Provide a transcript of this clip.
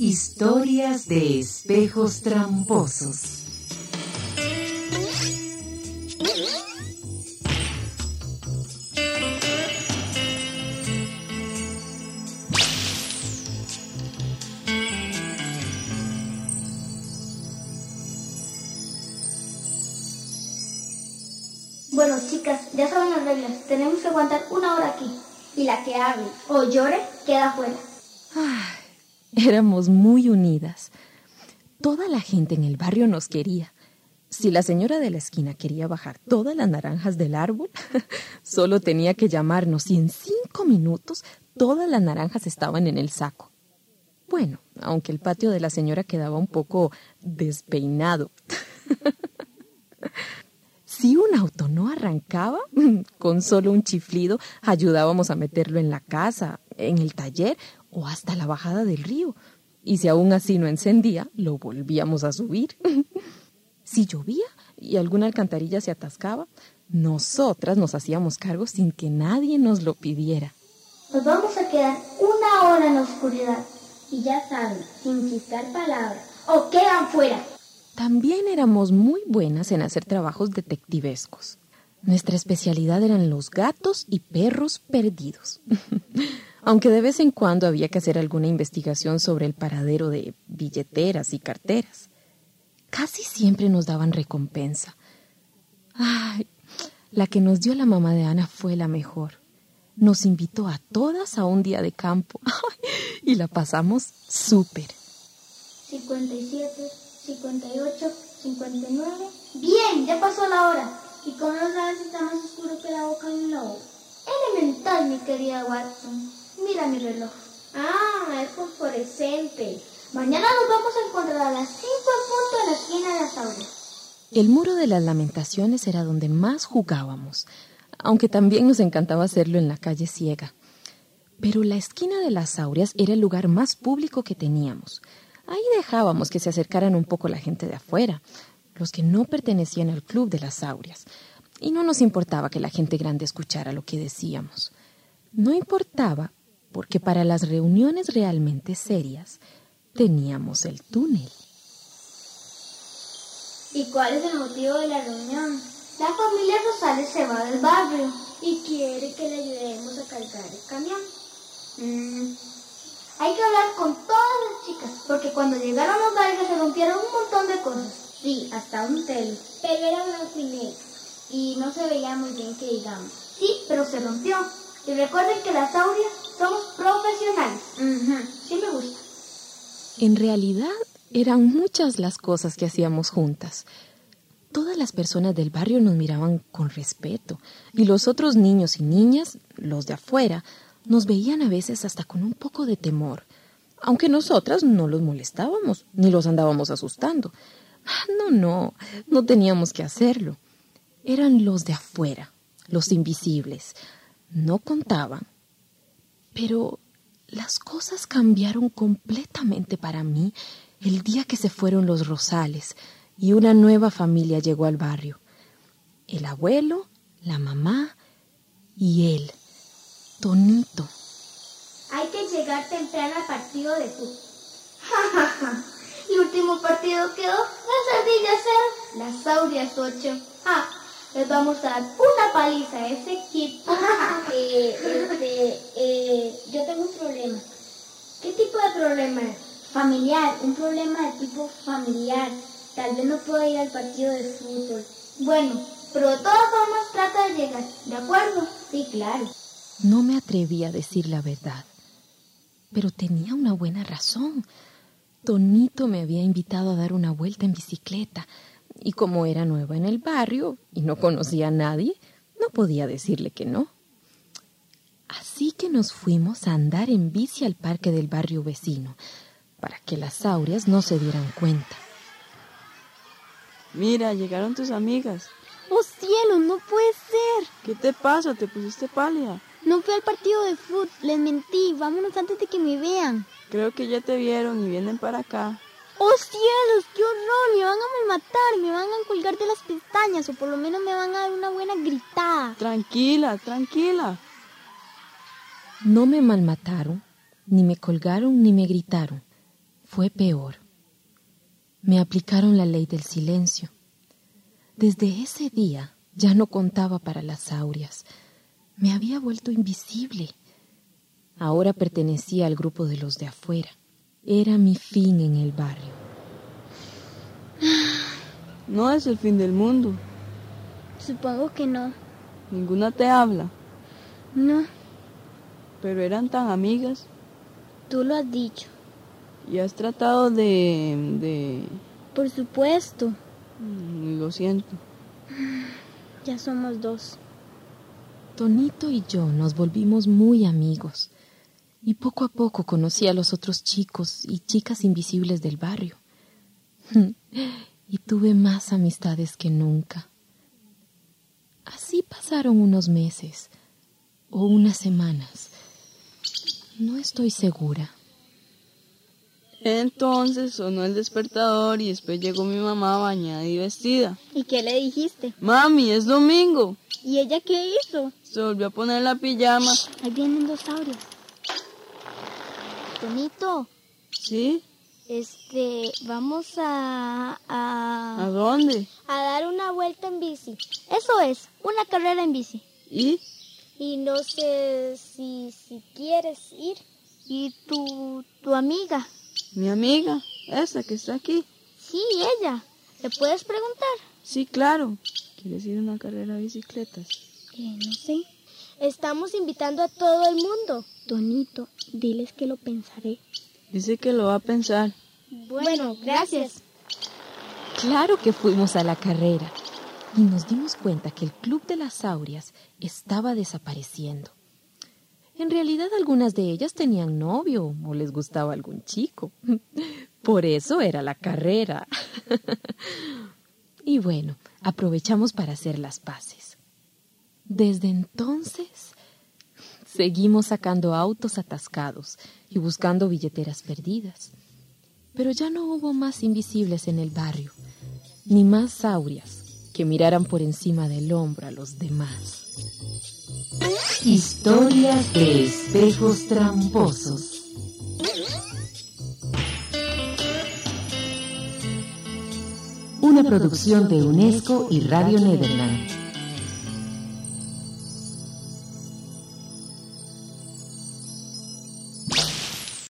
Historias de espejos tramposos. Bueno, chicas, ya saben las reglas. Tenemos que aguantar 1 hora aquí. Y la que hable o llore queda fuera. Éramos muy unidas. Toda la gente en el barrio nos quería. Si la señora de la esquina quería bajar todas las naranjas del árbol, solo tenía que llamarnos y en 5 minutos todas las naranjas estaban en el saco. Bueno, aunque el patio de la señora quedaba un poco despeinado. Si un auto no arrancaba, con solo un chiflido ayudábamos a meterlo en la casa, en el taller o hasta la bajada del río. Y si aún así no encendía, lo volvíamos a subir. Si llovía y alguna alcantarilla se atascaba, nosotras nos hacíamos cargo sin que nadie nos lo pidiera. Nos vamos a quedar 1 hora en la oscuridad. Y ya saben, sin chistar palabras. O quedan fuera. También éramos muy buenas en hacer trabajos detectivescos. Nuestra especialidad eran los gatos y perros perdidos. Aunque de vez en cuando había que hacer alguna investigación sobre el paradero de billeteras y carteras. Casi siempre nos daban recompensa. La que nos dio la mamá de Ana fue la mejor. Nos invitó a todas a un día de campo. Y la pasamos súper. 57, 58, 59... ¡Bien! Ya pasó la hora. ¿Y cómo no sabes si está más oscuro que la boca de un lobo? Elemental, mi querida Watson. Mira mi reloj. Es fosforescente. Mañana nos vamos a encontrar a las 5 en punto en la esquina de las aulas. El muro de las lamentaciones era donde más jugábamos, aunque también nos encantaba hacerlo en la calle Ciega. Pero la esquina de las Aureas era el lugar más público que teníamos. Ahí dejábamos que se acercaran un poco la gente de afuera, los que no pertenecían al club de las Aureas. Y no nos importaba que la gente grande escuchara lo que decíamos. No importaba porque para las reuniones realmente serias teníamos el túnel. ¿Y cuál es el motivo de la reunión? La familia Rosales se va del barrio y quiere que le ayudemos a cargar el camión. Hay que hablar con todas las chicas, porque cuando llegaron los belgas se rompieron un montón de cosas. Sí, hasta un telo. Pero era blanco y negro y no se veía muy bien que digamos. Sí, pero se rompió. Y recuerden que las Aureas somos profesionales. Sí me gusta. En realidad eran muchas las cosas que hacíamos juntas. Todas las personas del barrio nos miraban con respeto y los otros niños y niñas, los de afuera, nos veían a veces hasta con un poco de temor, aunque nosotras no los molestábamos ni los andábamos asustando. No teníamos que hacerlo. Eran los de afuera, los invisibles. No contaban. Pero las cosas cambiaron completamente para mí el día que se fueron los Rosales y una nueva familia llegó al barrio. El abuelo, la mamá y él, Tonito. Hay que llegar temprano al partido de fútbol. El último partido quedó las Ardillas 0, las Aureas 8. Les vamos a dar una paliza a ese equipo. Yo tengo un problema. ¿Qué tipo de problema? Familiar, un problema de tipo familiar. Tal vez no pueda ir al partido de fútbol. Bueno, pero de todas formas trata de llegar, ¿de acuerdo? Sí, claro. No me atreví a decir la verdad, pero tenía una buena razón. Tonito me había invitado a dar una vuelta en bicicleta y como era nueva en el barrio y no conocía a nadie, no podía decirle que no. Así que nos fuimos a andar en bici al parque del barrio vecino para que las Aureas no se dieran cuenta. Mira, llegaron tus amigas. ¡Oh, cielo! ¡No puede ser! ¿Qué te pasa? ¿Te pusiste pálida? No fui al partido de fútbol, les mentí. Vámonos antes de que me vean. Creo que ya te vieron y vienen para acá. ¡Oh, cielos! ¡Qué horror! Me van a malmatar, me van a colgar de las pestañas o por lo menos me van a dar una buena gritada. Tranquila, tranquila. No me malmataron, ni me colgaron, ni me gritaron. fue peor. Me aplicaron la ley del silencio. Desde ese día ya no contaba para las saurias. Me había vuelto invisible. Ahora pertenecía al grupo de los de afuera. Era mi fin en el barrio. No es el fin del mundo. Supongo que no. Ninguna te habla. No, Pero eran tan amigas. tú lo has dicho. Y has tratado de... Por supuesto, Lo siento. ya somos 2. Tonito y yo nos volvimos muy amigos. Y poco a poco conocí a los otros chicos y chicas invisibles del barrio. Y tuve más amistades que nunca. Así pasaron unos meses o unas semanas. No estoy segura. Entonces sonó el despertador y después llegó mi mamá bañada y vestida. ¿Y qué le dijiste? Mami, es domingo. ¿Y ella qué hizo? Se volvió a poner la pijama. Ahí vienen 2 saurios. Tonito, ¿Sí? vamos ¿A a dónde? dar una vuelta en bici. Eso es, una carrera en bici. ¿Y? Y no sé si quieres ir. ¿Y tu amiga? Mi amiga, esa que está aquí. Sí, ella. ¿Le puedes preguntar? Sí, claro. ¿Quieres ir a una carrera de bicicletas? No sé. Estamos invitando a todo el mundo. Tonito, diles que lo pensaré. Dice que lo va a pensar. Bueno, gracias. Claro que fuimos a la carrera y nos dimos cuenta que el club de las saurias estaba desapareciendo. En realidad algunas de ellas tenían novio o les gustaba algún chico. Por eso era la carrera. Y bueno, aprovechamos para hacer las paces. Desde entonces seguimos sacando autos atascados y buscando billeteras perdidas. Pero ya no hubo más invisibles en el barrio, ni más saurias que miraran por encima del hombro a los demás. Historias de espejos tramposos. Una producción de UNESCO y Radio Nederland.